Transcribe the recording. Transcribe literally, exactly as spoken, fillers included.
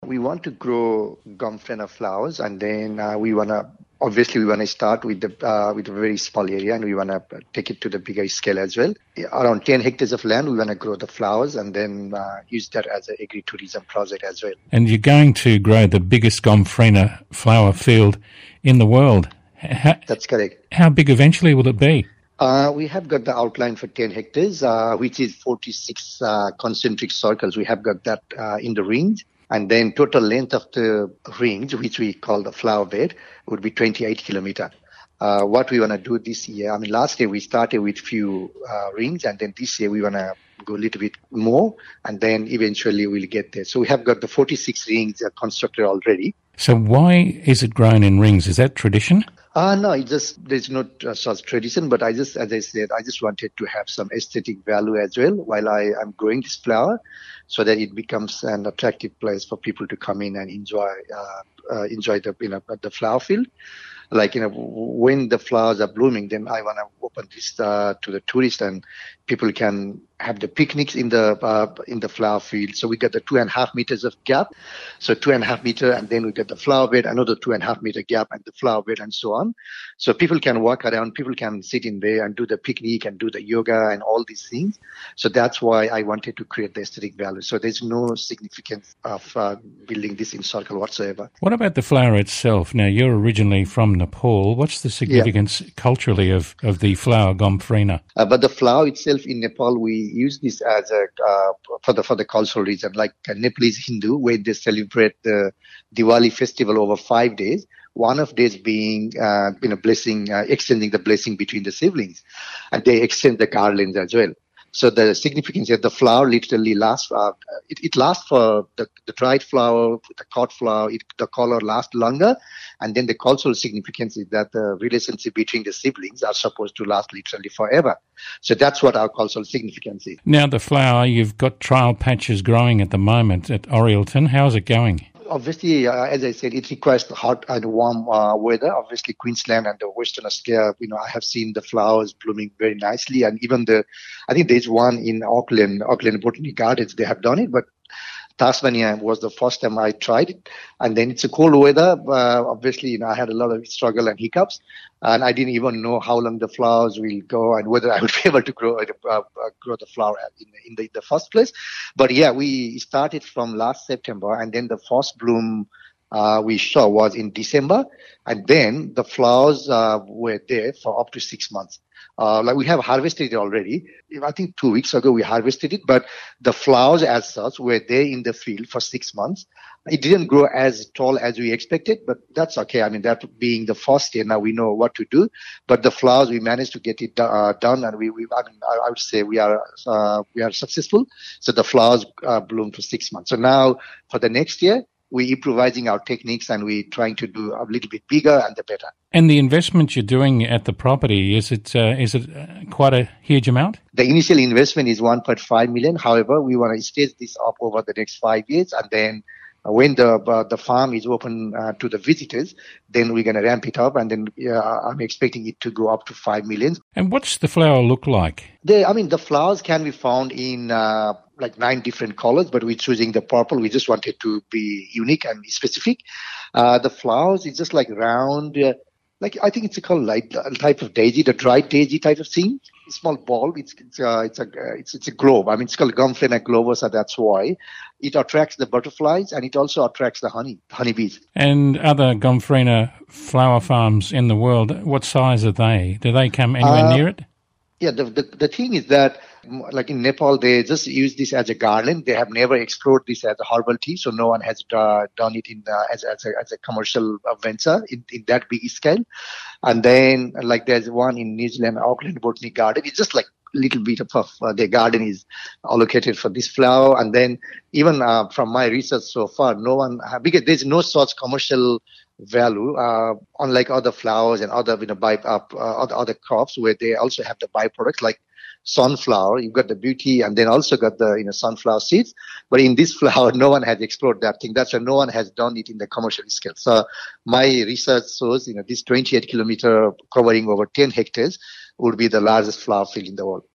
We want to grow Gomphrena flowers, and then uh, we want to obviously we want to start with the uh, with a very small area, and we want to take it to the bigger scale as well. Around ten hectares of land, we want to grow the flowers, and then uh, use that as an agri-tourism project as well. And you're going to grow the biggest Gomphrena flower field in the world. How, That's correct. How big eventually will it be? Uh, we have got the outline for ten hectares, uh, which is forty-six uh, concentric circles. We have got that uh, in the rings. And then total length of the rings, which we call the flower bed, would be twenty-eight kilometer. Uh, what we want to do this year, I mean, last year we started with few uh, rings, and then this year we want to go a little bit more, and then eventually we'll get there. So we have got the forty-six rings uh, constructed already. So why is it grown in rings? Is that tradition? Uh, no, it just, there's no uh, such tradition, but I just, as I said, I just wanted to have some aesthetic value as well while I am growing this flower, so that it becomes an attractive place for people to come in and enjoy, uh, uh, enjoy the, you know, the flower field. Like, you know, when the flowers are blooming, then I want to open this uh, to the tourists, and people can have the picnics in the uh, in the flower field. So we get the two and a half meters of gap. So two and a half meter, and then we get the flower bed, another two and a half meter gap, and the flower bed, and so on. So people can walk around, people can sit in there and do the picnic and do the yoga and all these things. So that's why I wanted to create the aesthetic value. So there's no significance of uh, building this in circle whatsoever. What about the flower itself? Now, you're originally from Nepal. What's the significance yeah. culturally of, of the flower Gomphrena? Uh, but the flower itself in Nepal, we use this as a uh, for the for the cultural reason, like a Nepalese Hindu, where they celebrate the Diwali festival over five days. One of days being, uh, you know, blessing, uh, extending the blessing between the siblings, and they extend the garlands as well. So the significance is the flower literally lasts, uh, it, it lasts for the, the dried flower, the cut flower, it, the color lasts longer. And then the cultural significance is that the relationship between the siblings are supposed to last literally forever. So that's what our cultural significance is. Now the flower, you've got trial patches growing at the moment at Orielton. How's it going? Obviously, uh, as I said, it requires hot and warm uh, weather. Obviously, Queensland and the Western Australia, you know, I have seen the flowers blooming very nicely. And even the, I think there's one in Auckland, Auckland Botanic Gardens, they have done it. But Tasmania was the first time I tried it. And then it's a cold weather. Uh, obviously, you know, I had a lot of struggle and hiccups. And I didn't even know how long the flowers will go and whether I would be able to grow uh, uh, grow the flower in, in, the, in the first place. But yeah, we started from last September, and then the first bloom uh, we saw was in December. And then the flowers uh, were there for up to six months. Uh, like we have harvested it already. I think two weeks ago we harvested it, but the flowers as such were there in the field for six months. It didn't grow as tall as we expected, but that's okay. I mean, that being the first year, now we know what to do. But the flowers, we managed to get it uh, done, and we, we I, mean, I would say we are uh, we are successful. So the flowers uh, bloom for six months. So now for the next year, we're improvising our techniques, and we're trying to do a little bit bigger and the better. And the investment you're doing at the property, is it uh, is it quite a huge amount? The initial investment is one point five million. However, we want to stage this up over the next five years, and then uh, when the uh, the farm is open uh, to the visitors, then we're going to ramp it up, and then uh, I'm expecting it to go up to five million. And what's the flower look like? They, I mean, the flowers can be found in uh, like nine different colors, but we're choosing the purple. We just wanted to be unique and specific. Uh, the flowers is just like round, uh, like I think it's called like a type of daisy, the dried daisy type of thing. A small ball. It's it's uh, it's a uh, it's it's a globe. I mean, it's called Gomphrena globosa. So that's why it attracts the butterflies, and it also attracts the honey, honeybees. And other Gomphrena flower farms in the world, what size are they? Do they come anywhere uh, near it? Yeah, the, the the thing is that, like in Nepal, they just use this as a garland. They have never explored this as a herbal tea, so no one has uh, done it in uh, as as a, as a commercial venture in, in that big scale. And then, like there's one in New Zealand, Auckland Botanic Garden. It's just like a little bit of uh, their garden is allocated for this flower. And then even uh, from my research so far, no one because there's no such commercial value, uh, unlike other flowers and other, you know, by, uh, other, other crops where they also have the byproducts like sunflower. You've got the beauty, and then also got the, you know, sunflower seeds. But in this flower, no one has explored that thing. That's why no one has done it in the commercial scale. So my research shows, you know, this twenty-eight kilometer covering over ten hectares would be the largest flower field in the world.